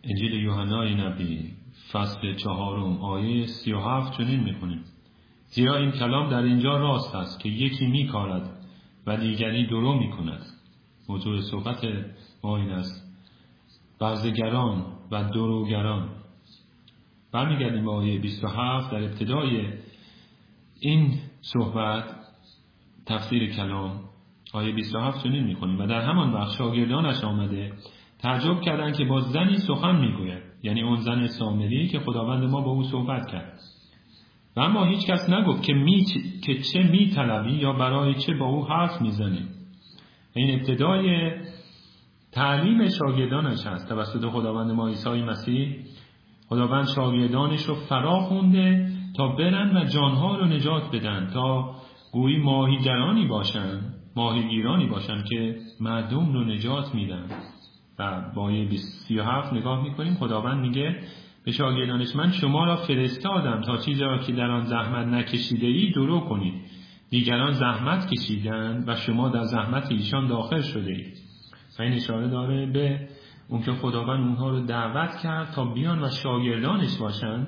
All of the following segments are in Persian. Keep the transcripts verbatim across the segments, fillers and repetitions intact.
انجیل یوحنای نبی فصل چهارم آیه سی و هفت چنین می‌خونیم: زیرا این کلام در اینجا راست است که یکی می‌کارد و دیگری درو می‌کند. موضوع صحبت ما این است: برزگران و دروگران. برمیگردیم به آیه بیست و هفت. در ابتدای این صحبت تفسیر کلام آیه بیست و هفت چنین می‌خونیم: و در همان وقت شاگردانش آمده تعجب کردند که با زنی سخن میگوید، یعنی اون زن سامری که خداوند ما با او صحبت کرد. و اما هیچ کس نگفت که, می که چه میطلبی یا برای چه با او حرف میزنی. این ابتدای تعلیم شاگردانش هست توسط خداوند ما عیسی مسیح. خداوند شاگردانش رو فرا خونده تا برن و جانها رو نجات بدن، تا گویی ماهیگرانی باشن، ماهیگیرانی باشن که مردم رو نجات میدن. و با آیه سی و هفت نگاه میکنیم خداوند میگه به شاگردانش: من شما را فرستادم تا چیزی را که در آن زحمت نکشیده ای درو کنید. دیگران زحمت کشیدند و شما در زحمت ایشان داخل شده اید. و این اشاره داره به اون که خداوند اونها رو دعوت کرد تا بیان و شاگردانش باشن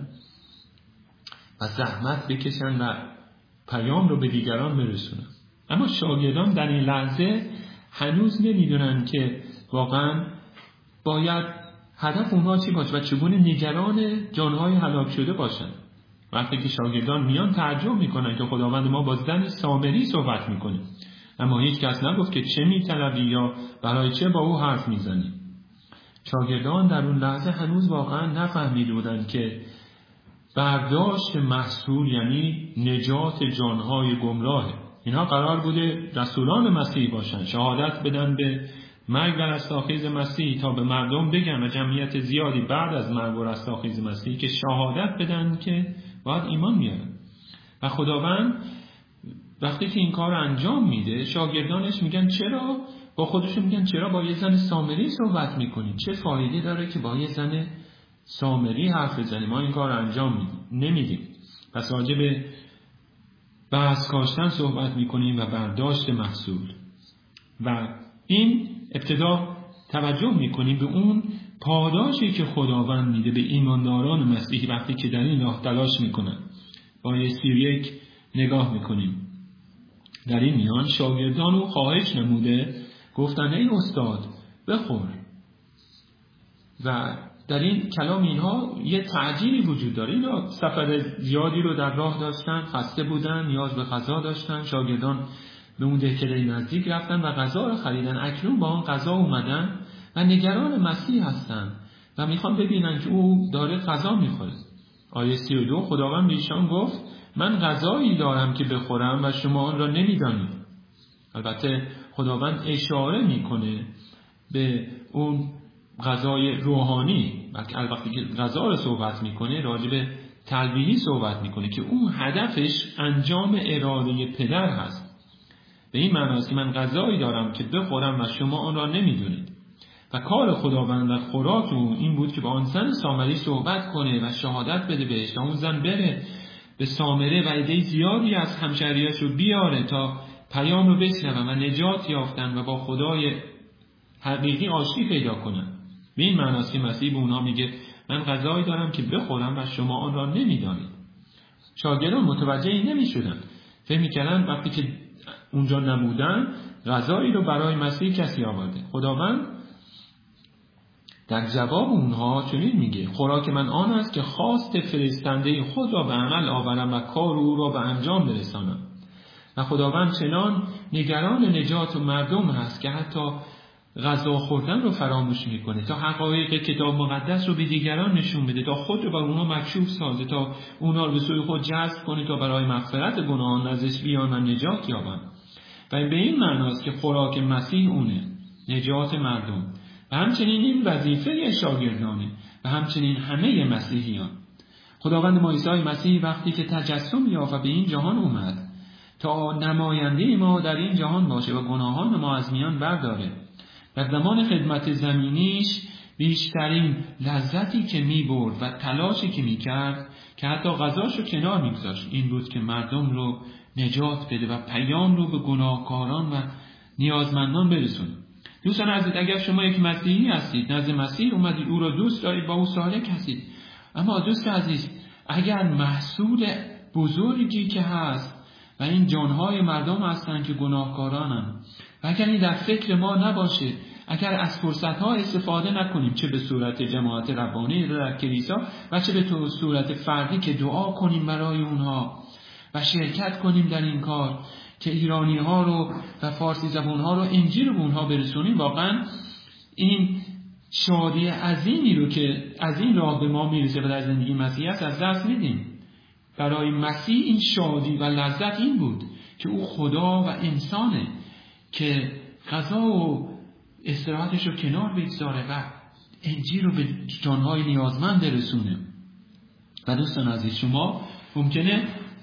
و زحمت بکشن و پیام رو به دیگران برسونن. اما شاگردان در این لحظه هنوز نمیدونن که واقعا باید هدف اونها چی باشه و چگونه نگران جانهای هلاک شده باشن. وقتی که شاگردان میان تعجب میکنن که خداوند ما با زن سامری صحبت میکنه، اما هیچ کس نگفت که چه میطلبی یا برای چه با او حرف میزنی. شاگردان در اون لحظه هنوز واقعا نفهمیده بودن که برداشت محصول یعنی نجات جانهای گمراهه. اینها قرار بوده رسولان مسیح باشن، شهادت بدن به مرگ و رستاخیز مسیح تا به مردم بگن و جمعیت زیادی بعد از مرگ و رستاخیز مسیح که شهادت بدن که باید ایمان میارن. و خداوند وقتی که این کار انجام میده شاگردانش میگن چرا با خودشون میگن چرا با یه زن سامری صحبت میکنید؟ چه فایده داره که با یه زن سامری حرف بزنیم؟ ما این کار انجام نمیدیم. پس راجع به بحث کاشتن صحبت میکنیم و برداشت محصول. و این ابتدا توجه میکنیم به اون پاداشی که خداوند میده به ایمانداران مسیحی وقتی که در این راه تلاش میکنن. با آیه سی و یک نگاه میکنیم. در این میان شاگردان او خواهش نموده، گفتن ای استاد بخور. و در این کلام اینها یه تعجیلی وجود داره. اینا سفر زیادی رو در راه داشتن، خسته بودن، نیاز به غذا داشتن. شاگردان به اون دهکده نزدیک رفتن و غذا رو خریدن. اکنون با آن غذا اومدن و نگران مسیح هستن و میخوان ببینن که او داره غذا میخوره. آیه سی و دو خداوند به ایشان گفت: من غذایی دارم که بخورم و شما آن را نمیدانید. البته خداوند اشاره میکنه به اون غذای روحانی. وقتی که غذا رو صحبت میکنه راجع به تلبیحی صحبت میکنه که اون هدفش انجام اراده پدر هست. به این معناست که من غذایی دارم که بخورم و شما آن را نمیدونید. و کار خداوند و خوراک اون این بود که با آن زن سامری صحبت کنه و شهادت بده بهش. و اون زن بره به سامره و عده زیادی از همشهریاش رو بیاره تا پیام رو بشنون و نجات یافتن و با خدای حقیقی آشتی پیدا کنن. به این معناست که مسیح به اونها میگه من غذایی دارم که بخورم و شما آن را نمیدانید. شاگردان متوجه این نمیشدن. فکر میکردن وقتی که اونجا نبودن غذایی رو برای مسیح کسی آورده. خداوند در جواب اونها چنین میگه: خوراک من آن است که خواست فرستنده خود را به عمل آورم و کار او را به انجام برسانم. و خداوند چنان نگران نجات مردم هست که حتی غذا خوردن رو فراموش میکنه تا حقایق کتاب مقدس رو به دیگران نشون بده، تا خود رو بر اونها مکشوف سازه، تا اونها رو به سوی خود جذب کنه تا برای مغفرت گناهان نزدش بیان و نجات یابن. و به این معناست که خوراک مسیح اونه، نجات مردم. و همچنین این وظیفه شاگردانه و همچنین همه مسیحیان. خداوند ما عیسی مسیح وقتی که تجسم یافت و به این جهان اومد تا نماینده ما در این جهان باشه و گناهان ما از میان برداره. در زمان خدمت زمینیش بیشترین لذتی که می‌برد و تلاشی که می‌کرد که حتی غذاشو کنار می‌گذاشت این بود که مردم رو نجات بده و پیام رو به گناهکاران و نیازمندان برسونه. دوستان عزیز، اگر شما یک مسیحی هستید، نزد مسیح اومدید، او را دوست دارید، با او سالک هستید، اما دوست عزیز اگر محصول بزرگی که هست و این جانهای مردم هستند که گناهکارانند و اگر این در فکر ما نباشه، اگر از فرصتها استفاده نکنیم، چه به صورت جماعت ربانی در کلیسا و چه به صورت فردی که دعا کنیم برای اونها و شرکت کنیم در این کار که ایرانی ها رو و فارسی زبان ها رو انجیل رو به اونها برسونیم، واقعا این شادی عظیمی رو که از این راه به ما میرسه و در زندگی مسیحی است از دست میدیم. برای مسیح این شادی و لذت این بود که او خدا و انسانه که غذا و استراحتش رو کنار بگذاره و انجیل رو به جانهای نیازمند برسونه. و دوستان عزیز، شما ممکنه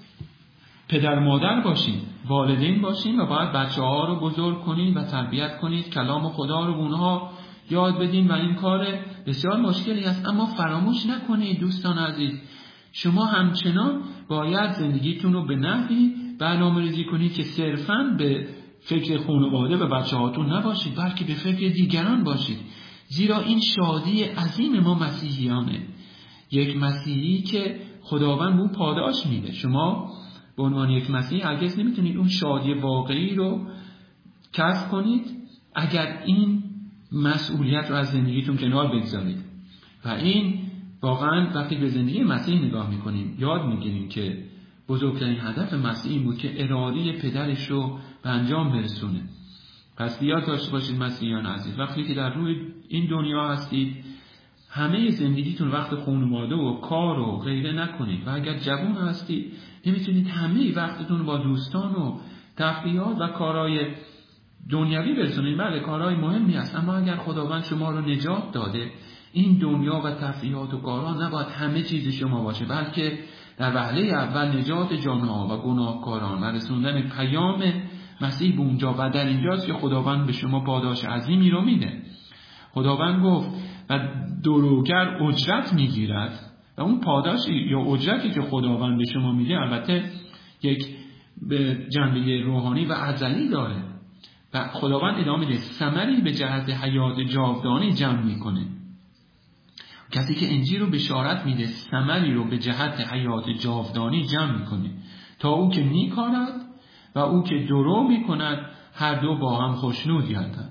پدر مادر باشید، والدین باشید و باید بچه ها رو بزرگ کنید و تربیت کنید، کلام خدا رو به اونها یاد بدین و این کار بسیار مشکلی است. اما فراموش نکنید دوستان عزیز، شما همچنان باید زندگیتون رو به نحوی برنامه‌ریزی کنید که صرفاً به فکر خانواده و بچه هاتون نباشید، بلکه به فکر دیگران باشید. زیرا این شادی عظیم ما مسیحیانه، یک مسیحی که خداوند اون پاداش میده. شما به عنوان یک مسیحی هرگز نمیتونید اون شادی واقعی رو کسب کنید اگر این مسئولیت رو از زندگیتون کنار بگذارید. و این واقعا وقتی به زندگی مسیحی نگاه میکنیم یاد میگیریم که بزرگترین هدف مسیحی بود که اراده پدرش رو به انجام برسونه. پس یاد داشته باشید مسیحیان عزیز، وقتی که در روی این دنیا هستید همه زندگیتون وقت خانواده و کار و غیره نکنید. و اگر جوان هستید نمیتونید همه وقتتون با دوستان و تفریحات و کارهای دنیوی برسونید. بله کارهای مهمی است، اما اگر خداوند شما رو نجات داده، این دنیا و تفریحات و کارها نباید همه چیز شما باشه، بلکه در وهله اول نجات جانها و گناهکاران و رسوندن پیام مسیح به اونجا. و در اینجاست که خداوند به شما پاداش عظیمی رو میده. خداوند گفت و دروگر اجرت میگیرد، و اون پاداش یا اجرتی که خداوند به شما میده البته یک به جنبه روحانی و ازلی داره. و خداوند ادامه میده ثمری به جهت حیات جاودانی جمع میکنه. کسی که انجیل رو بشارت میده ثمری رو به جهت حیات جاودانی جمع میکنه، تا او که میکارد و او که درو میکند هر دو با هم خوشنود گردند.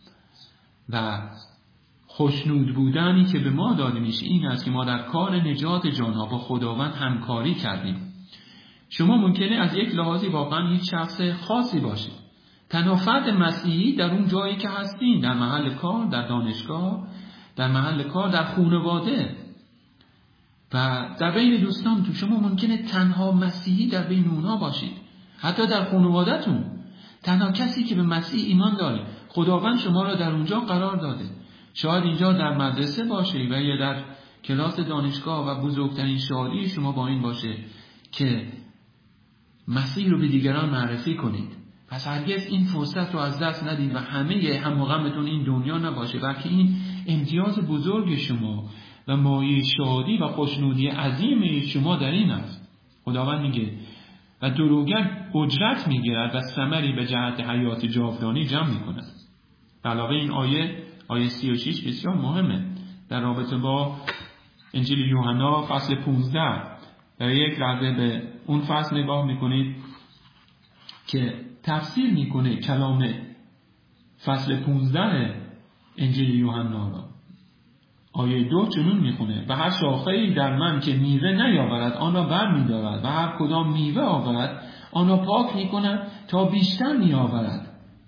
و خوشنود بودنی که به ما داده میشه این است که ما در کار نجات جانها با خداوند همکاری کردیم. شما ممکنه از یک لحاظی واقعا هیچ شخص خاصی باشید، تنها فرد مسیحی در اون جایی که هستین، در محل کار، در دانشگاه، در محل کار، در خانواده و در بین دوستان تو. شما ممکنه تنها مسیحی در بین اونها باشید، حتی در خانواده‌تون تنها کسی که به مسیح ایمان داره. خداوند شما را در اونجا قرار داده. شاید اینجا در مدرسه باشه و یا در کلاس دانشگاه و بزرگترین شادی شما با این باشه که مسیح رو به دیگران معرفی کنید. پس هرگز این فرصت رو از دست ندید و همه هم و غمتون این دنیا نباشه، بلکه این امتیاز بزرگ شما و مایه شادی و خوشنودی عظیم شما در این است. خداوند میگه و دروگر اجرت میگیرد و ثمری به جهت حیات جاودانی جمع میکند. علاوه این آیه آیه سی و شش بسیار مهمه در رابطه با انجیل یوحنا فصل پانزده. در یک لحظه به اون فصل نگاه میکنید که تفسیر میکنه کلام فصل پانزده انجیل یوحنا را. آیه دو چنون میخونه و هر شاخه‌ای در من که میوه نیاورد آن را بر میدارد و هر کدام میوه آورد آن را پاک میکند تا بیشتر میآورد.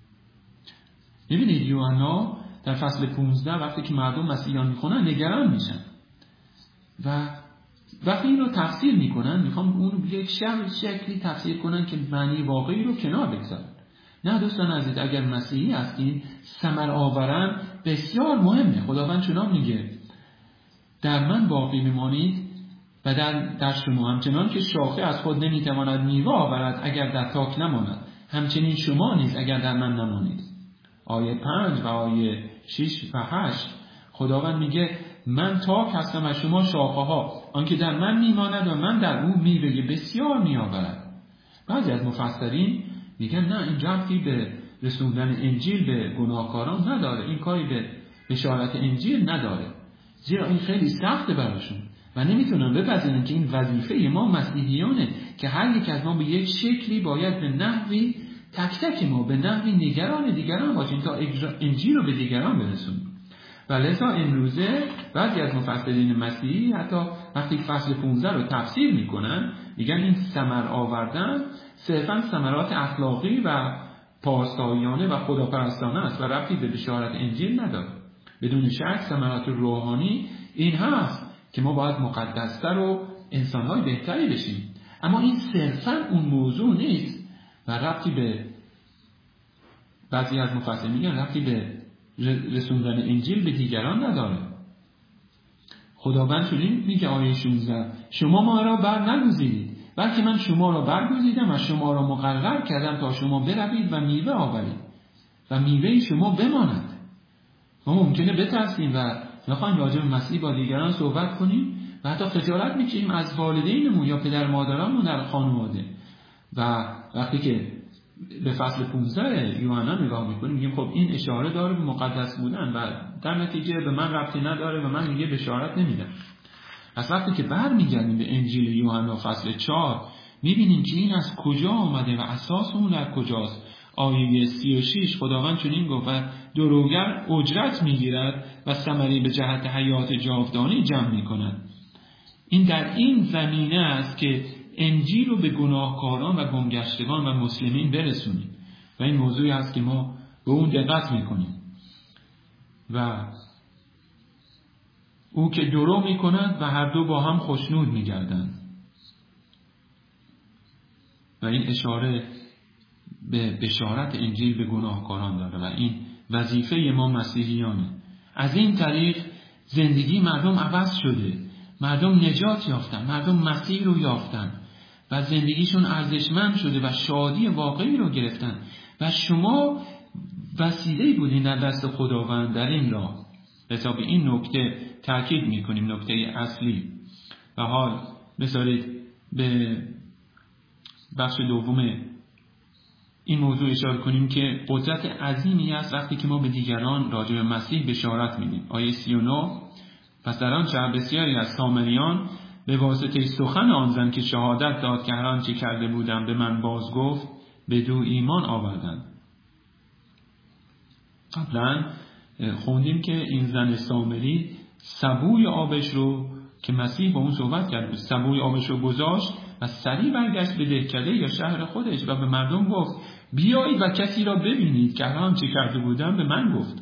ببینید یوحنا در فصل پانزده وقتی که مردم مسیحیان میخونن نگران میشن و وقتی این رو تفسیر میکنن میخوام اون یک شکلی تفسیر کنن که معنی واقعی رو کنار بگذارن. نه دوستان عزیز، اگر مسیحی هستین ثمر آورن بسیار مهمه. خداوند چنان میگه در من باقی میمانید و در, در شما همچنان که شاخه از خود نمیتواند میوه آورد اگر در تاک نماند، همچنین شما نیز اگر در من نمانید. آیه پنج و آیه شش و هشت خداوند میگه من تاک هستم و شما شاخه ها، آنکه در من میماند و من در او میوه بسیار میآورد. بعضی از مفسرین میگن نه این ربطی به رسوندن انجیل به گناهکاران نداره، این کاری به بشارت انجیل نداره، زیرا این خیلی سخته براشون و نمیتونن بپذیرن که این وظیفه ما مسیحیانه که هر یک از ما به یک شکلی باید به نحوی تک تک ما به نحوی نگران دیگران باشیم تا انجیل رو به دیگران برسونیم. و لذا امروزه بعضی از مفسرین مسیحی حتی وقتی فصل پانزده رو تفسیر میکنن میگن این ثمر آوردن صرفا ثمرات اخلاقی و پارسایانه و خداپرستانه است و ربطی به بشارت انجیل نداره. بدون شک ثمرات روحانی این هست که ما باید مقدستر و انسانهای بهتری بشیم، اما این صرفا اون موضوع نیست و ربطی به بعضی از مفسرین میگن ربطی به رسوندن انجیل به دیگران نداره. خداوند چنین میگه آیه شانزده شما ما را بر نگزیدید بلکه من شما را برگزیدم و شما را مقرر کردم تا شما بروید و میوه آورید و میوه شما بماند. ما ممکنه بترسیم و نخواهیم راجع به مسیح با دیگران صحبت کنیم و حتی خجالت میکشیم از والدینمون یا پدر مادرامون در خانواده. و وقتی که به فصل پانزده یوحنا نگاه میکنیم میگیم خب این اشاره داره به مقدس بودن و در نتیجه به من ربطی نداره و من دیگه بشارت نمیدم. پس وقتی که برمیگردیم به انجیل یوحنا فصل چهار میبینیم که این از کجا آمده و اساس اون در کجاست. آیه سی و شش خداوند چنین گفت و دروگر اجرت میگیرد و ثمری به جهت حیات جاودانی جمع میکند. این در این زمینه است که انجیل رو به گناهکاران و گمگشتگان و مسلمین برسونیم و این موضوعی است که ما به اون دقت میکنیم. و او که درو میکند و هر دو با هم خوشنود میگردند و این اشاره به بشارت انجیل به گناهکاران داره و این وظیفه ما مسیحیانه. از این طریق زندگی مردم عوض شده، مردم نجات یافتن، مردم مسیح رو یافتن و زندگیشون ارزشمند شده و شادی واقعی رو گرفتن و شما وسیله‌ای بودین در دست خداوند در این راه. لذا به این نکته تاکید میکنیم، نکته اصلی. و حال بذارید به بخش دوم این موضوع اشاره کنیم که قدرت عظیمی است وقتی که ما به دیگران راجع به مسیح بشارت میدیم. آیه سی و نه پس در آن شهر بسیاری از سامریان به واسطه سخن آن زن که شهادت داد که هر آنچه کرده بودم به من باز گفت بدو ایمان آوردند. قبلا خوندیم که این زن سامری سبوی آبش رو که مسیح با اون صحبت کرد سبوی آبش رو گذاشت و سریع برگشت به دهکده یا شهر خودش و به مردم گفت بیایید و کسی را ببینید که هر آنچه کرده بودم به من گفت.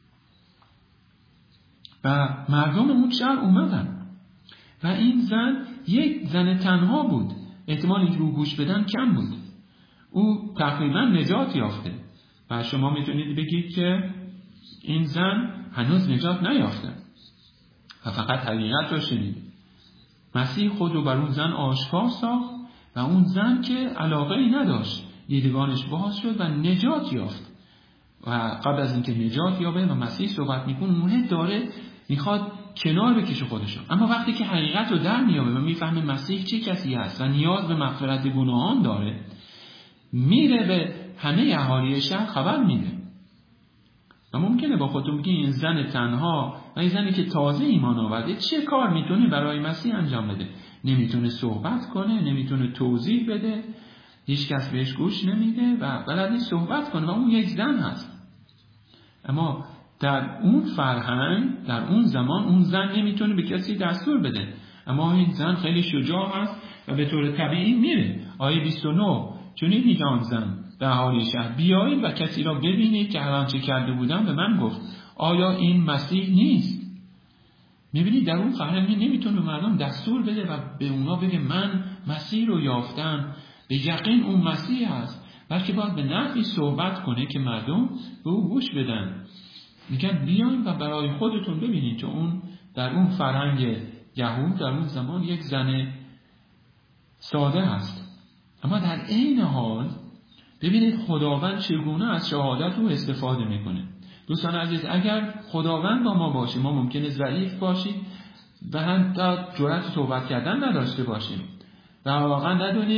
و مردم اون شهر اومدن و این زن یک زن تنها بود، احتمال اینکه رو گوش بدن کم بود. او تقریبا نجات یافته و شما میتونید بگید که این زن هنوز نجات نیافته و فقط حقیقت رو شنید. مسیح خود رو بر اون زن آشکار ساخت و اون زن که علاقه ای نداشت دیدگانش باز شد و نجات یافت. و قبل از اینکه نجات یابه و مسیح صحبت میکنه اون داره میخواد کنار بکشه خودشون، اما وقتی که حقیقت رو در میابه و میفهمه مسیح چه کسی هست و نیاز به مغفرت گناهان داره، میره به همه اهالی شهر خبر میده. و ممکنه با خودتون بگید این زن تنها و این زنی که تازه ایمان آورده چه کار میتونه برای مسیح انجام بده؟ نمیتونه صحبت کنه، نمیتونه توضیح بده، هیچ کس بهش گوش نمیده و بلد نیست صحبت کنه و اون یک زن هست. اما در اون فرهنگ در اون زمان اون زن نمیتونه به کسی دستور بده، اما این زن خیلی شجاع هست و به طور طبیعی میره. آیه بیست و نه چنین میگه آن زن به اهالی شهر بیایید و کسی را ببینید که هر آنچه کرده بودم به من گفت. آیا این مسیح نیست؟ میبینید در اون فرهنگ نمیتونه به مردم دستور بده و به اونا بگه من مسیح رو یافتم، به یقین اون مسیح هست، بلکه باید به نحوی صحبت کنه که مردم به او گوش بدن. میگن بیاین و برای خودتون ببینید که اون در اون فرهنگ یهود در اون زمان یک زن ساده هست. اما در عین حال ببینید خداوند چگونه از شهادت او استفاده میکنه. دوستان عزیز، اگر خداوند با ما باشه ما ممکنه ضعیف باشیم و حتی جرأت صحبت کردن نداشته باشیم و واقعا ندونیم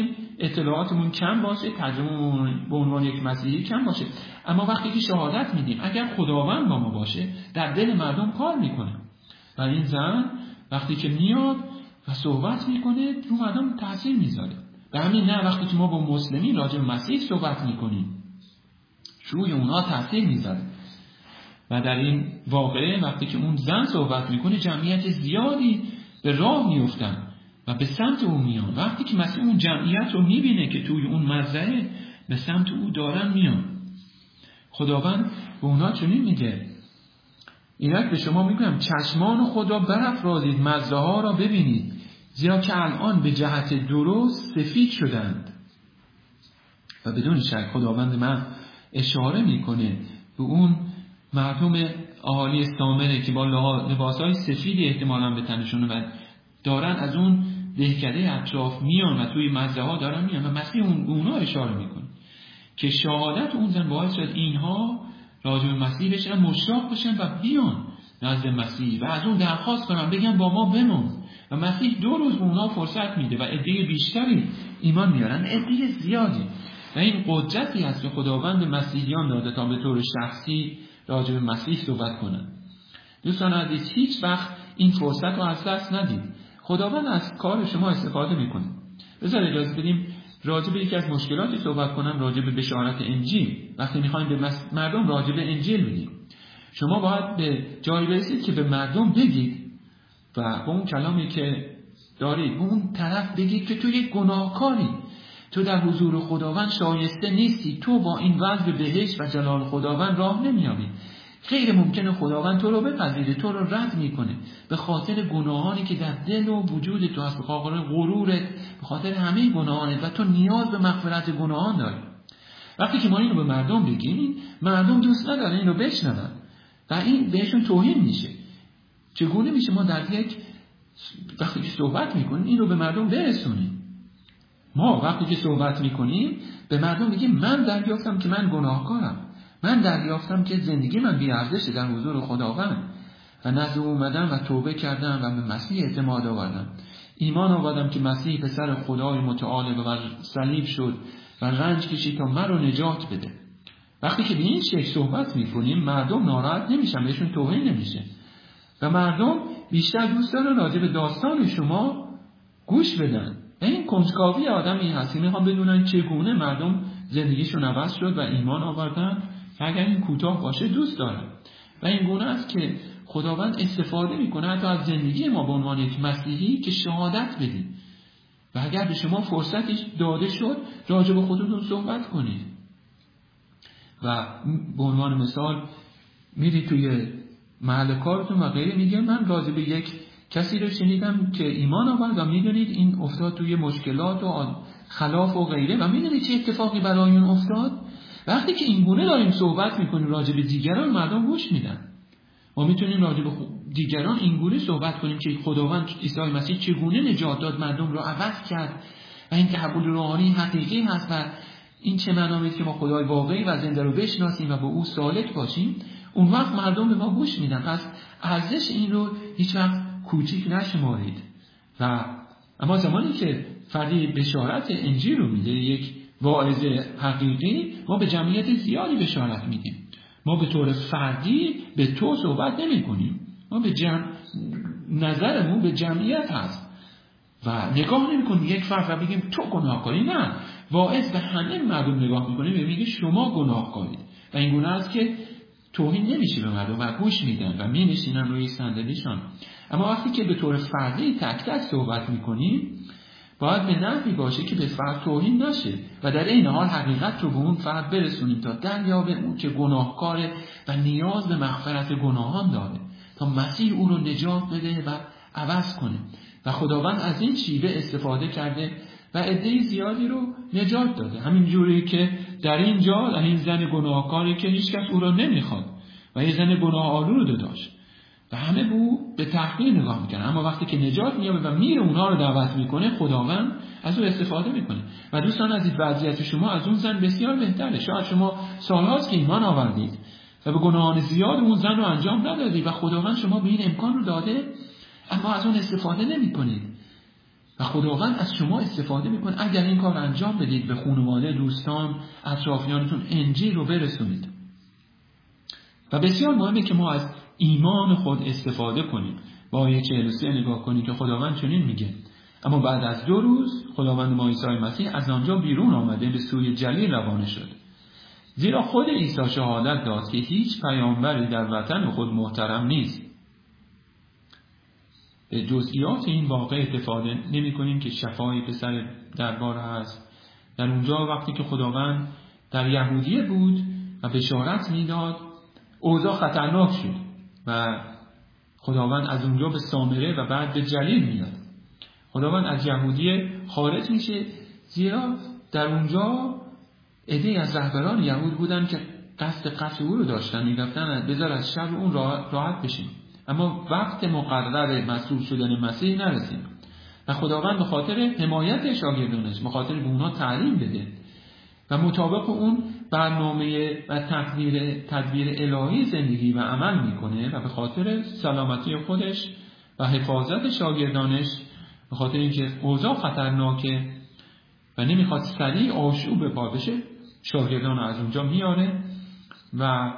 اطلاعاتمون کم باشه، ترجمه‌مون به عنوان یک مسیحی کم باشه، اما وقتی که شهادت میدیم اگر خداوند با ما باشه در دل مردم کار میکنه. و این زن وقتی که میاد و صحبت میکنه رو مردم تاثیر میذاره. به همین نه وقتی که ما با مسلمین راجع به مسیح صحبت میکنیم روی اونا تاثیر میذاره. و در این واقعه وقتی که اون زن صحبت میکنه جمعیت زیادی به راه میفتن و به سمت او میان. وقتی که مسیح اون جمعیت رو میبینه که توی اون مزرعه به سمت او دارن میان، خداوند به اونا چنین میگه: اینک به شما میگم چشمان خود را برافرازید مزرعه ها را ببینید، زیرا که الان به جهت درست سفید شدند. و بدون شک خداوند من اشاره میکنه به اون مردم اهالی سامره که با لباسهای سفیدی احتمالاً به تنشون و دارن از اون دهکده اطراف میان و توی مزرعه ها دارن میان و مسیح اون اونا اشاره میکنه که شهادت اون زن باعث شد اینها راجع به مسیح بشن، مشتاق بشن و بیان نزد مسیح و از اون درخواست کنن بگن با ما بمون. و مسیح دو روز به اونا فرصت میده و عده بیشتری ایمان میارن، عده زیادی. و این قدرتی است که خداوند مسیحیان داده تا به طور شخصی راجع به مسیح صحبت کنن. دوستان عزیز، هیچ وقت این فرصت رو از دست ندید. خداوند از کار شما استفاده میکنه. بذار اجازه بدیم راجع به یکی از مشکلاتی صحبت کنم، راجع به بشارت انجیل. وقتی میخوایم به مردم راجع به انجیل بگیم، شما باید به جایی برسید که به مردم بگید و با اون کلامی که دارید به اون طرف بگید که تو یک گناهکاری، تو در حضور خداوند شایسته نیستی، تو با این وضع به بهشت و جلال خداوند راه نمیابی. غیر ممکنه خداوند تو رو بپذیره، تو رو رد میکنه به خاطر گناهانی که در دل و وجود تو هست، به خاطر غرورت، به خاطر همه گناهانت و تو نیاز به مغفرت گناهان داری. وقتی که ما اینو به مردم بگیم، مردم دوست ندارن اینو بشنون و این بهشون توهین میشه. چگونه میشه ما در یک وقتی که صحبت میکنیم این رو به مردم برسونیم؟ ما وقتی که صحبت میکنیم به مردم میگیم من دریافتم که من گناهکارم، من دریافتم که زندگی من بی‌ارزشه در حضور خداوند و نزد او اومدم و توبه کردم و به مسیح اعتماد آوردم، ایمان آوردم که مسیح پسر خدای متعال و صلیب شد و رنج کشید تا من رو نجات بده. وقتی که به این شکل صحبت میکنیم مردم ناراحت نمیشن، بهشون توهین نمیشه و مردم بیشتر دوست دارن راجع به داستان شما گوش بدن. این کنجکاوی آدمی هست، میخوام بدونن چگونه مردم زندگیشون عوض شد و ایمان آوردن. اگر این کوتاه باشه دوست دارن و این گونه است که خداوند استفاده میکنه حتی از زندگی ما به عنوان یک مسیحی که شهادت بدیم. و اگر به شما فرصتش داده شد راجع به خودتون صحبت کنید و به عنوان مثال میری توی محل کارتون و غیره، میگه من راجع به یک کسی رو شنیدم که ایمان آورد و میدونید این افتاد توی مشکلات و خلاف و غیره و میدونید چه اتفاقی برای اون افتاد. وقتی که این گونه داریم صحبت میکنیم راجع به دیگران مردم گوش میدن. ما میتونیم راجع به دیگران این گونه صحبت کنیم که خداوند عیسی مسیح چگونه نجات داد، مردم رو عوض کرد و این تحول روحانی حقیقی هست و این چه معنی که ما خدای واقعی و زنده رو بشناسیم و با او سالک باشیم. اون وقت مردم به ما گوش میدن. پس ارزش این رو هیچ وقت کوچیک نشمارید. و اما زمانی که فردی بشارت انجیل رو میده، یک واعظ حقیقی، ما به جمعیت زیادی بشارت میدیم. ما به طور فردی به تو صحبت نمی کنیم. ما به جمع نظرمون به جمعیت هست و نگاه نمی کنیم یک فرد و بگیم تو گناهکاری. نه، واعظ به همه مردم نگاه میکنه و میگه شما گناهکارید و این گونه است که توهین نمیشه به مردم و گوش میدن و می نشینن روی صندلیشان. اما وقتی که به طور فردی تک تک صحبت میکنیم باید به نحوی باشه که به فرد توهین نشه و در این حال حقیقت رو به اون فرد برسونیم تا دریابه اون که گناهکاره و نیاز به مغفرت گناهان داره تا مسیح او رو نجات بده و عوض کنه. و خداوند از این شیوه استفاده کرده و عده زیادی رو نجات داده. همین جوری که در اینجا در این زن گناهکاری که هیچ کس او را نمیخواد و یه زن گناه آلود رو داشت و همه به او به تحقیر نگاه میکنن، اما وقتی که نجات میابه و میره اونها رو دعوت میکنه خداوند از او استفاده میکنه. و دوستان عزیز، وضعیت شما از اون زن بسیار بهتره. شاید شما سالهاست که ایمان آوردید و به گناهان زیاد اون زن رو انجام ندادید و خداوند شما به این امکان رو داده اما از اون استفاده نمیکنید. و خداوند از شما استفاده میکنه اگر این کار انجام بدید، به خانواده، دوستان، اطرافیانتون انجیل رو برسونید. و بسیار مهمه که ما از ایمان خود استفاده کنیم. با آیه چهل و سه نگاه کنید که خداوند چنین میگه: اما بعد از دو روز خداوند ما عیسی مسیح از آنجا بیرون آمده به سوی جلیل روانه شد. زیرا خود عیسی شهادت داد که هیچ پیامبری در وطن خود محترم نیست. به جزئیات این واقع استفاده نمی کنیم که شفای پسر دربار هست. در اونجا وقتی که خداوند در یهودیه بود و بشارت میداد، اوضاع خطرناک شد و خداوند از اونجا به سامره و بعد به جلیل میاد. خداوند از یهودیه خارج میشه، زیرا در اونجا عده‌ای از رهبران یهود بودن که قصد قتل او رو داشتن، میگفتن بذار از شر اون راحت بشیم، اما وقت مقرر مسئول شدن مسیح نرسیم. و خداوند به خاطر حمایت شاگردانش، به خاطر به اونها تعلیم بده و مطابق اون برنامه و تدبیر تدبیر الهی زندگی و عمل میکنه و به خاطر سلامتی خودش و حفاظت شاگردانش، به خاطر اینکه اوضاع خطرناکه و نمیخواد سریع آشوب به پا بشه، شاگردان از اونجا میاره و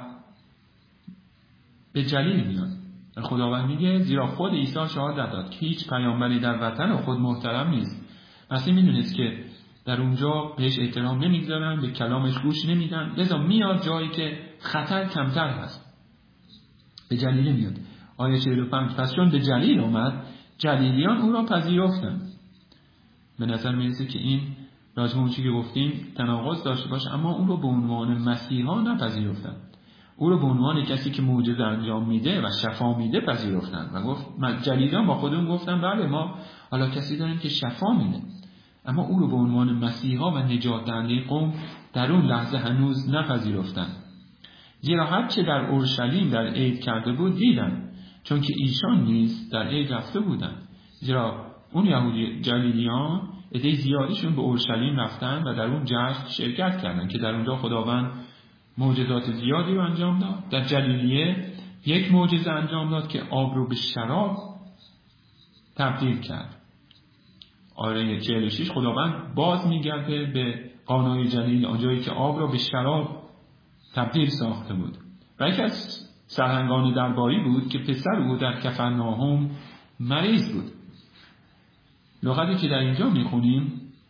به جلیل میاد. خداوند میگه زیرا خود عیسی شهادت داد که هیچ پیامبری در وطن خود محترم نیست. مسیح میدونست که در اونجا بهش احترام نمیگذارن، به کلامش گوش نمیدن، لذا میاد جایی که خطر کمتر هست، به جلیل میاد. آیه چهل و پنج: پس چون به جلیل آمد، جلیلیان او را پذیرفتند. به نظر میرسه که این راجع اون چیزی که گفتیم تناقض داشته باشه، اما اون رو به عنوان مسیحا نپذیرفتند. او رو به عنوان کسی که معجزه انجام میده و شفا میده پذیرفتند و گفت جلیلیان با خودمون گفتن بله ما حالا کسی داریم که شفا میده، اما او رو به عنوان مسیحا و نجات دهنده قوم در اون لحظه هنوز نپذیرفتند. زیرا هر چه در اورشلیم در عید کرده بود دیدن، چون که ایشان نیز در عید رفته بودند. زیرا اون یهودی جلیلیان عده زیادیشون به اورشلیم رفتن و در اون جشن شرکت کردن که در اونجا خداوند معجزات زیادی رو انجام داد. در جلیلیه یک معجزه انجام داد که آب رو به شراب تبدیل کرد. آیه چهل و شش خداوند باز میگرده به قانای جلیل، آنجایی که آب رو به شراب تبدیل ساخته بود. و یکی از سرهنگان درباری بود که پسر او در کفرناهم مریض بود. لغتی که در اینجا میخونیم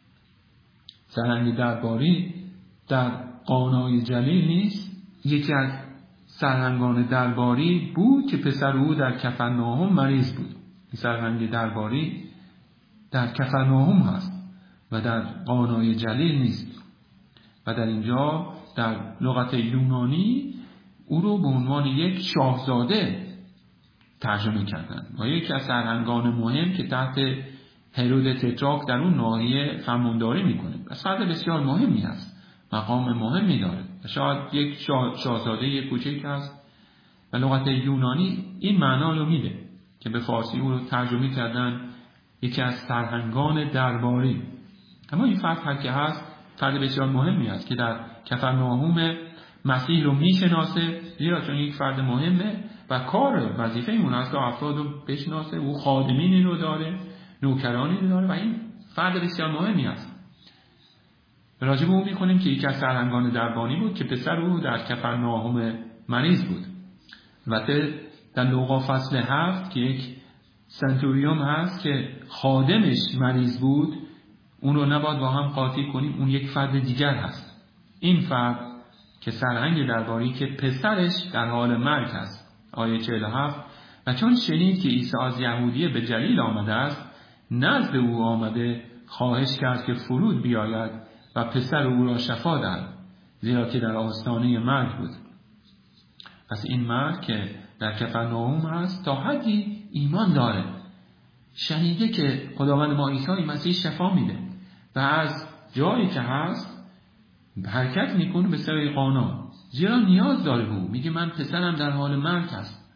سرهنگ درباری در قانای جلیل نیست، یکی از سرهنگان درباری بود که پسر او در کفرناهم مریض بود. سرهنگ درباری در کفرناهم هست و در قانای جلیل نیست. و در اینجا در لغت یونانی او رو به عنوان یک شاهزاده ترجمه کردن و یکی از سرهنگان مهم که تحت هرود تتراک در اون ناحیه فرمانداری میکنه. پس فرد بسیار مهمی هست، مقام مهمی داره و شاید یک شاهزاده یک کوچک هست و لغت یونانی این معنا رو میده که به فارسی او رو ترجمه کردن یکی از سرهنگان درباری. اما این فرد هر که هست فرد بسیار مهمی است که در کفرناهم مسیح رو میشناسه، زیرا چون یک فرد مهمه و کار وظیفه اون است که افراد رو بشناسه. او خادمینی رو داره، نوکرانی رو داره و این فرد بسیار مهمی است. راجع به او میکنیم که یکی از سرهنگان دربانی بود که پسر او در کفرناهم مریض بود. و در لوقا فصل هفت که یک سنتوریون هست که خادمش مریض بود، اون رو نباید با هم قاطی کنیم، اون یک فرد دیگر هست. این فرد که سرهنگ درباری که پسرش در حال مرگ است. آیه چهل و هفت: و چون شنید که عیسی از یهودیه به جلیل آمده است، نزد او آمده خواهش کرد که فرود بیاید و پسر او را شفا دهد، زیرا که در آستانه مرگ بود. پس این مرد که در کفرناهم هست تا حدی ایمان داره، شنیده که خداوند ما عیسی مسیح شفا میده و از جایی که هست حرکت میکنه به سوی قانا، زیرا نیاز داره به او. میگه من پسرم در حال مرگ هست،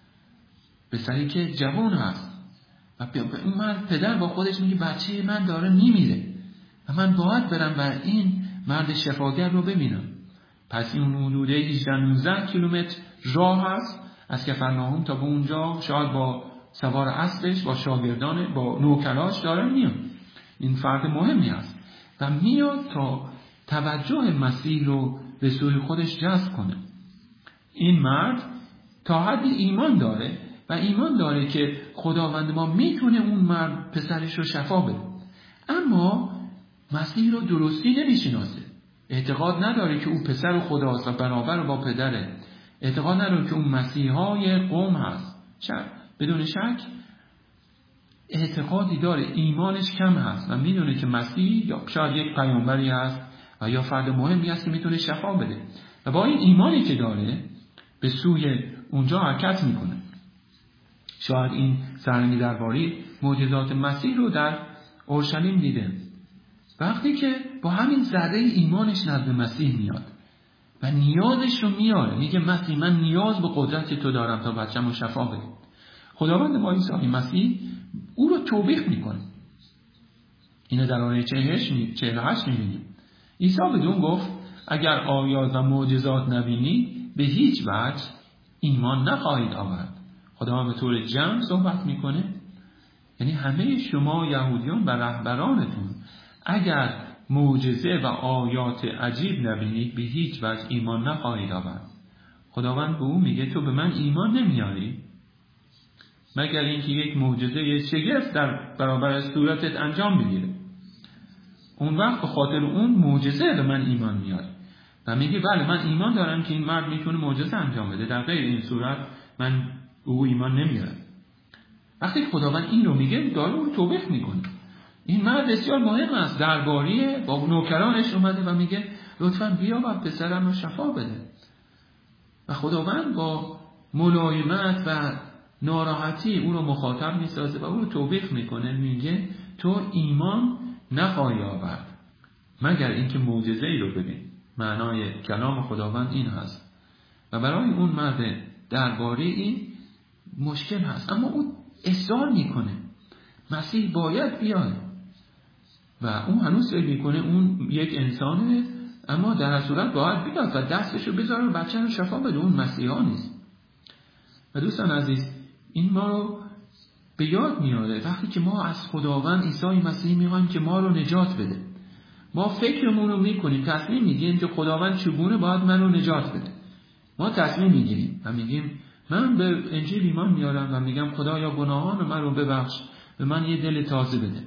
پسری که جوان هست و اون مرد پدر با خودش میگه بچه من داره میمیره و من باید برم و این مرد شفاگر رو ببینم. پس این حدود هجده نوزده کیلومتر راه هست از کفرناهم تا به اونجا، شاید با سوار اسبش با شاگردان با نوکراش داره میاد. این فرد مهمی است و میاد تا توجه مسیح رو به سوی خودش جذب کنه. این مرد تا حدی ایمان داره و ایمان داره که خداوند ما میتونه اون مرد پسرش رو شفا بده، اما مسیح رو درستی نمیشناسه. اعتقاد نداره که او پسر خداست و برابر با پدره. اعتقاد نداره که اون مسیحای قوم هست. شک بدون شک اعتقادی داره، ایمانش کم هست و میدونه که مسیح یا شاید یک پیامبری هست و یا فرد مهمی هست که میتونه شفا بده و با این ایمانی که داره به سوی اونجا حرکت میکنه. شاید این سرنگی درباره معجزات مسیح رو در اورشلیم دیده. وقتی که با همین ذره ایمانش نزد مسیح میاد و نیازش رو میاره، میگه مسیح من نیاز به قدرت تو دارم تا بچه‌مو شفا بده. خداوند ما عیسی مسیح او رو توبیخ میکنه. اینو در آیه چهل و هشت میبینیم. عیسی بدون گفت اگر آیات و معجزات نبینید به هیچ وجه ایمان نخواهید آورد. خداوند به طور جمع صحبت میکنه، یعنی همه شما یهودیان و رهبرانتون اگر معجزه و آیات عجیب نبینید به هیچ وجه ایمان نخواهید آورد. خداوند به او میگه تو به من ایمان نمیاری مگر اینکه یک معجزه شگفت در برابر صورتت انجام بگیره. اون وقت به خاطر اون معجزه به من ایمان میاری و میگه بله من ایمان دارم که این مرد میتونه معجزه انجام بده، در غیر این صورت من او ایمان نمیارم. وقتی خداوند این رو میگه داره اون توبیخ میکنه. این مرد بسیار مهم است، درباری با نوکرانش اومده و میگه لطفاً بیا و پسرم رو شفا بده و خداوند با ملایمت و ناراحتی او رو مخاطب میسازه و او رو توبیخ میکنه، میگه تو ایمان نخواهی آورد مگر اینکه معجزه ای رو ببین. معنای کلام خداوند این هست و برای اون مرد درباره این مشکل هست، اما او اصرار میکنه مسیح باید بیاد و اون هنوز فکر میکنه اون یک انسانه، اما در صورت باید بیاد و دستشو بذاره و بچه رو شفا بده. اون مسیحا نیست. و دوستان عزیز این ما رو به یاد میاره وقتی که ما از خداوند عیسی مسیح میخوایم که ما رو نجات بده، ما فکرمون رو میکنیم، تصمیم میگیریم که خداوند چگونه باید من رو نجات بده. ما تصمیم میگیریم و میگیم من به انجیل ایمان میارم و میگم خدایا گناهان من رو ببخش، به من یه دل تازه بده.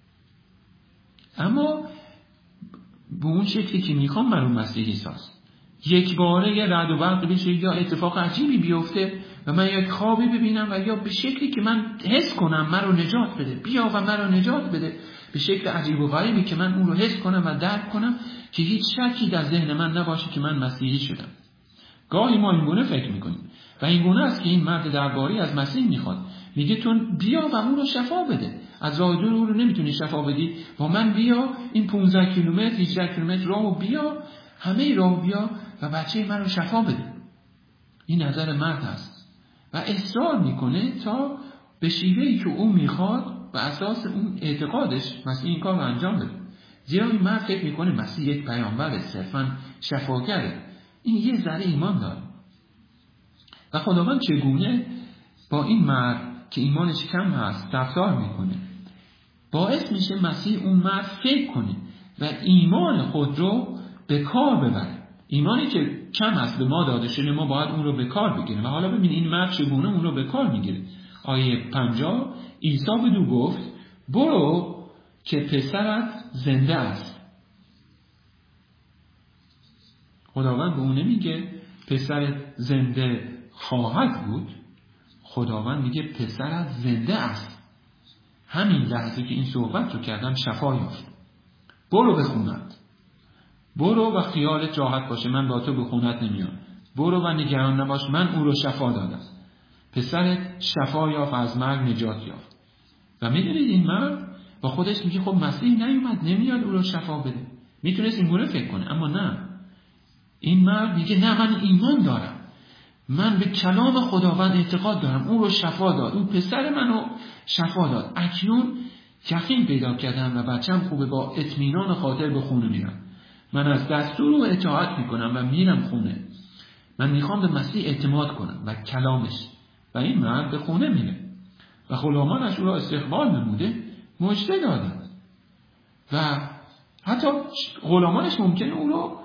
اما به اون شکلی که میخوام من رو مسیح عیسی‌ست. یک باره یه رعد و برق بشه یا اتفاق عجیبی بیفته و من یک خوابی ببینم و یا به شکلی که من حس کنم من رو نجات بده، بیا و من رو نجات بده، به شکل عجیب و غریبی که من اون رو حس کنم و درک کنم که هیچ شکی در ذهن من نباشه که من مسیحی شدم. گاهی ما اینگونه فکر میکنیم و اینگونه است که این مرد درباری از مسیح میخواد، میگه تو بیا و اون رو شفا بده. از راه دور اون رو نمیتونی شفا بدی، با من بیا این پانزده کیلومتر هجده کیلومتر راهو بیا، همه راهو بیا و بچه من رو شفا بده. این نظر مرد هست و اصرار میکنه تا به شیوهی که او میخواد و اساس اون اعتقادش مسیح این کار رو انجام بده. زیرا این مرد فکر میکنه مسیح یک پیامبره، صرفاً شفاگره. این یه ذره ایمان داره و خداوند چگونه با این مرد که ایمانش کم هست رفتار میکنه، باعث میشه مسیح اون مرد فکر کنه و ایمان خود رو به کار ببره. ایمانی که کم هست به ما داده شده، ما باید اون رو به کار بگیریم. و حالا ببین این مرد چگونه اون رو به کار میگیره. آیه پنجاه عیسی بدو گفت برو که پسرت زنده است. خداوند به اون نمیگه پسرت زنده خواهد بود، خداوند میگه پسرت زنده است. همین لحظه که این صحبت رو کردم شفا یافت. برو به خونت، برو و خیالت راحت باشه من با تو به خونت نمیام، برو و نگران نباش من او رو شفا دادم. پسرت شفا یافت، از مرگ نجات یافت. و میدونید این مرد با خودش میگه خب مسیح نیومد نمیاد او رو شفا بده. میتونست اینگونه فکر کنه، اما نه. این مرد میگه نه من ایمان دارم، من به کلام خداوند اعتقاد دارم، اون رو شفا داد، اون پسر منو شفا داد. اکنون یقین پیدا کردم و بچم خوبه، با اطمینان خاطر به خونه میرم. من از دستور رو اطاعت میکنم و میرم خونه. من میخوام به مسیح اعتماد کنم و کلامش. و این مرد به خونه میره و غلامانش او را استقبال نموده مژده دادند و حتی غلامانش ممکنه او رو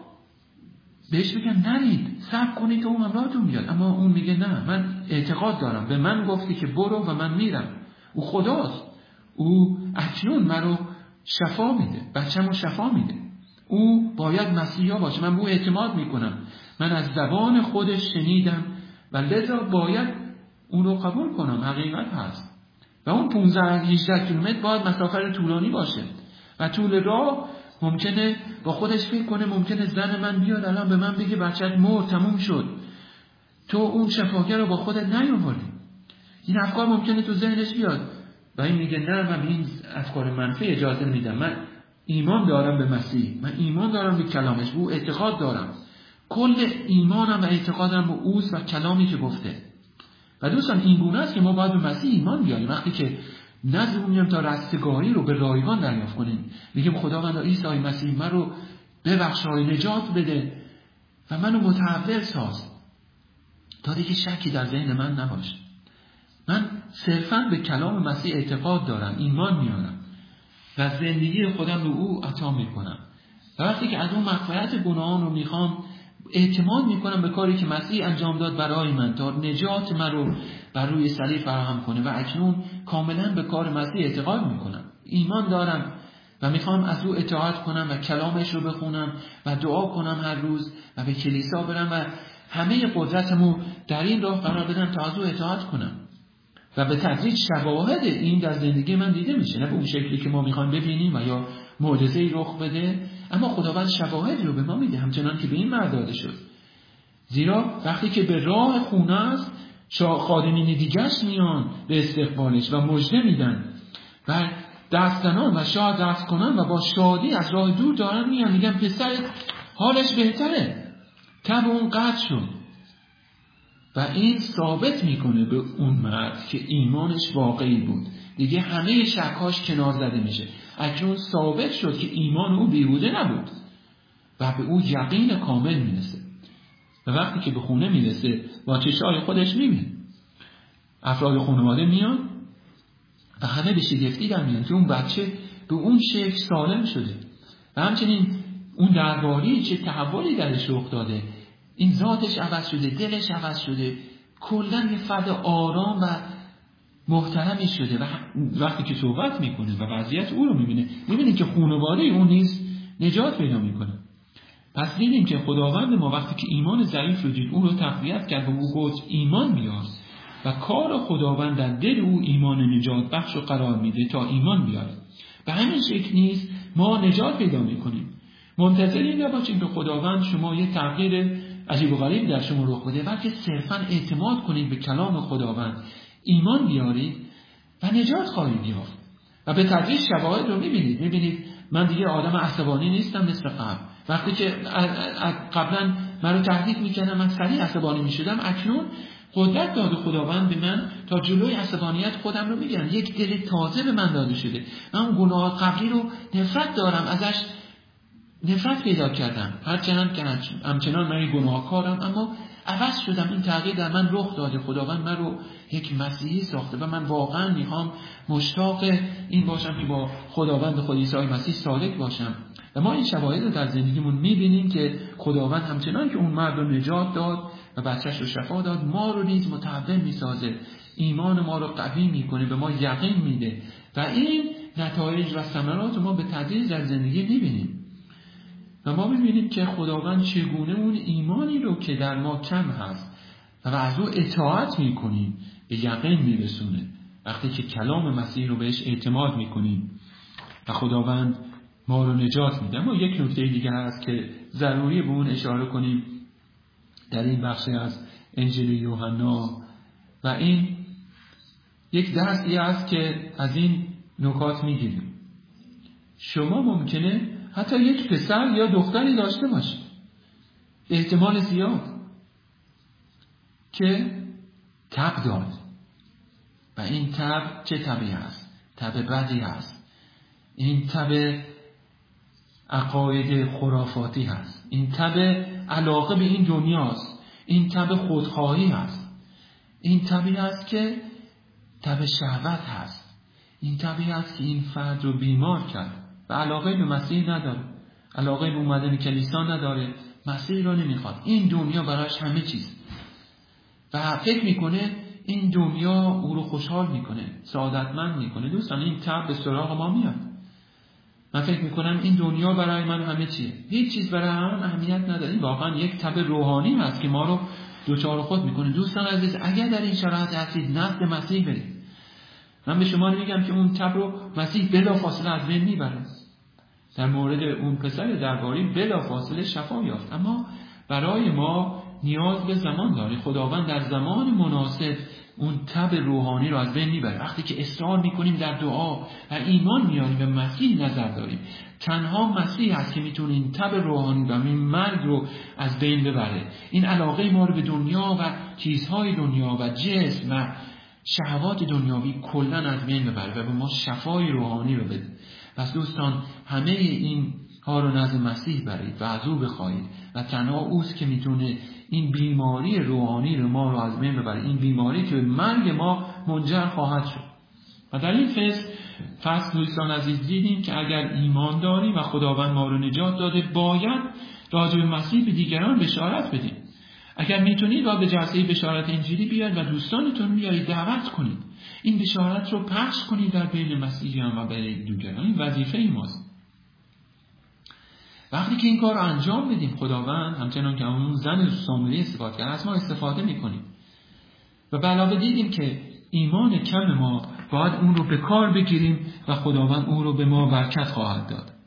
بهش بگن نرید، صبر کنید تا اون همراهتون بیاد، اما اون میگه نه، من اعتقاد دارم، به من گفتی که برو و من میرم. او خداست، او اکنون منو شفا میده، بچه‌مو شفا میده، او باید مسیحا باشه، من به او اعتماد میکنم، من از زبان خودش شنیدم و لذا باید اون رو قبول کنم، حقیقت هست. و اون پانزده هجده کیلومتر باید مسافت طولانی باشه و طول راه ممکنه با خودش فکر کنه ممکنه زن من بیاد الان به من بگه بچه‌ت مرد، تموم شد، تو اون شفاگر رو با خودت نیاوردی. این افکار ممکنه تو ذهنش بیاد و این میگه نه، من این افکار منفی اجازه میدم، من ایمان دارم به مسیح، من ایمان دارم به کلامش، به او اعتقاد دارم، کل ایمانم و اعتقادم به اوست و کلامی که گفته. و دوستان این گونه است که ما باید به مسیح ایمان بیاریم. وقتی که نزد اون میام تا رستگاری رو به رایگان دریافت کنیم، میگیم خداوند عیسی مسیح من رو ببخش، نجات بده و منو متحول ساز تا دیگه شکی در ذهن من نباشه. من صرفاً به کلام مسیح اعتقاد دارم، ایمان میارم و زندگی خودم رو او عطا میکنم. و وقتی که از اون مغفرت گناهان رو میخوام، اعتماد میکنم به کاری که مسیح انجام داد برای من تا نجات من رو بر روی صلیب فراهم کنه و اکنون کاملا به کار مسیح اعتقاد میکنم، ایمان دارم و میخوام از او اطاعت کنم و کلامش رو بخونم و دعا کنم هر روز و به کلیسا برم و همه قدرتمو در این راه قرار بدم تا از او اطاعت کنم. و به تدریج شواهد این در زندگی من دیده میشه، نه به اون شکلی که ما میخوایم ببینیم و یا معجزه‌ای رخ بده، اما خداوند شواهد رو به ما میده همچنان که به این مرد داده شد. زیرا وقتی که به راه خونه است، خادمین دیگرش میان به استقبالش و مژده میدن و دستنان و شاد دست کنن و با شادی از راه دور دارن میان میگن پسرت حالش بهتره، تب اون قطع شد. و این ثابت میکنه به اون مرد که ایمانش واقعی بود، دیگه همه شکاش کنار زده میشه. اکنون ثابت شد که ایمان او بیهوده نبود و به او یقین کامل میرسه. و وقتی که به خونه میرسه با چشای خودش میبینه افراد خانواده میان و همه به شگفتی در میان که اون بچه به اون شکل سالم شده و همچنین اون درباری چه تحولی درش رخ داده، این ذاتش عوض شده، دلش عوض شده، کلاً یه فرد آرام و محترمی شده. و وقتی که صحبت میکنه و وضعیت او رو میبینه، میبینه که خانواده اون نیز نجات پیدا میکنه. پس دیدیم که خداوند ما وقتی که ایمان ضعیف رو دید، اون رو تقویت کرد و او گفت ایمان بیار و کار خداوند در دل او ایمان نجات بخش رو قرار میده تا ایمان بیاره. به همین شکل نیست ما نجات پیدا میکنیم. منتظری نباشیم که خداوند شما یه تغییر عجیب و غریب در شما رخ بده، بلکه صرفاً اعتماد کنید به کلام خداوند، ایمان بیارید و نجات خواهید یافت. و به تدریج شواهد رو میبینید. میبینید من دیگه آدم عصبانی نیستم مثل قبل. وقتی که قبلا من رو تهدید میکردم، من سریع عصبانی میشدم، اکنون قدرت داده خداوند به من تا جلوی عصبانیت خودم رو میگیرم. یک دل تازه به من داده شده. من اون گناه قبلی رو نفرت دارم ازش، نفرت پیدا کردم، هرچند که همچنان من گناهکارم، اما عوض شدم. این تغییر در من رخ داده. خداوند من رو یک مسیحی ساخته و من واقعا میخوام مشتاق این باشم که با خداوند خود عیسی مسیح سالک باشم. و ما این شواهد رو در زندگیمون میبینیم که خداوند همچنان که اون مرد رو نجات داد و بچه‌ش رو شفا داد، ما رو نیز متحول میسازه، ایمان ما رو قوی میکنه، به ما یقین میده و این نتایج و ثمرات ما به تدریج در زندگی میبینیم. و ما می‌بینیم که خداوند چگونه اون ایمانی رو که در ما کم هست و از او اطاعت می‌کنیم به یقین می‌رسونه وقتی که کلام مسیح رو بهش اعتماد می‌کنیم و خداوند ما رو نجات میده. اما یک نکته دیگه هست که ضروری به اون اشاره کنیم در این بخش از انجیل یوحنا و این یک درسی است که از این نکات می‌گیریم. شما ممکنه حتی یک پسر یا دختری داشته باشید، احتمال زیاد، که تب داد و این تب چه تبی هست؟ تب بدی هست. این تب عقاید خرافاتی هست. این تب علاقه به این دنیاست. این تب خودخواهی هست. این تبی هست که تب شهوت هست. این تبی هست که این فرد رو بیمار کرد و علاقه به مسیح نداره، علاقه به اومدن کلیسا نداره، مسیح رو نمیخواد. این دنیا براش همه چیز و فکر میکنه این دنیا او رو خوشحال میکنه، سعادتمند میکنه. دوستان این تب به سراغ ما میاد. من فکر میکنم این دنیا برای من همه چیه، هیچ چیز برای من اهمیت نداره. این واقعا یک تب روحانی هست که ما رو دوچار خود میکنه. دوستان عزیز، اگر در این شرایط هستید نزد مسیح برید. من به شما میگم که اون تب رو مسیح بلافاصله از بین میبره. در مورد اون پسر درباری بلافاصله شفا یافت، اما برای ما نیاز به زمان داره. خداوند در زمان مناسب اون تب روحانی رو از بین میبره. وقتی که اصرار میکنیم در دعا و ایمان میاریم به مسیح نظر داریم، تنها مسیح هست که میتونه این تب روحانی و این مرگ رو از بین ببره. این علاقه ما رو به دنیا و چیزهای دنیا و جسم و شهوات دنیاوی کلا از بین ببره و به ما شفای روحانی رو بده. پس دوستان همه این ها رو نزد مسیح برید و از او بخواهید و تنها اوست که میتونه این بیماری روحانی رو ما رو از بین ببره، این بیماری که به مرگ ما منجر خواهد شد. و در این فصل فصل دوستان عزیز دیدیم که اگر ایمان داریم و خداوند ما رو نجات داده، باید راجع به مسیح به دیگران بشارت بدیم. اگر میتونید را به جلسه بشارت انجیلی بیاید و دوستانتون بیارید، دعوت کنید، این بشارت رو پخش کنید در بین مسیحیان و بین دیگران. این وظیفه ماست. وقتی که این کار رو انجام بدیم، خداوند همچنان که اون زن سامری استفاده کرد از ما استفاده میکنیم. و به علاوه دیدیم که ایمان کم ما باید اون رو به کار بگیریم و خداوند اون رو به ما برکت خواهد داد.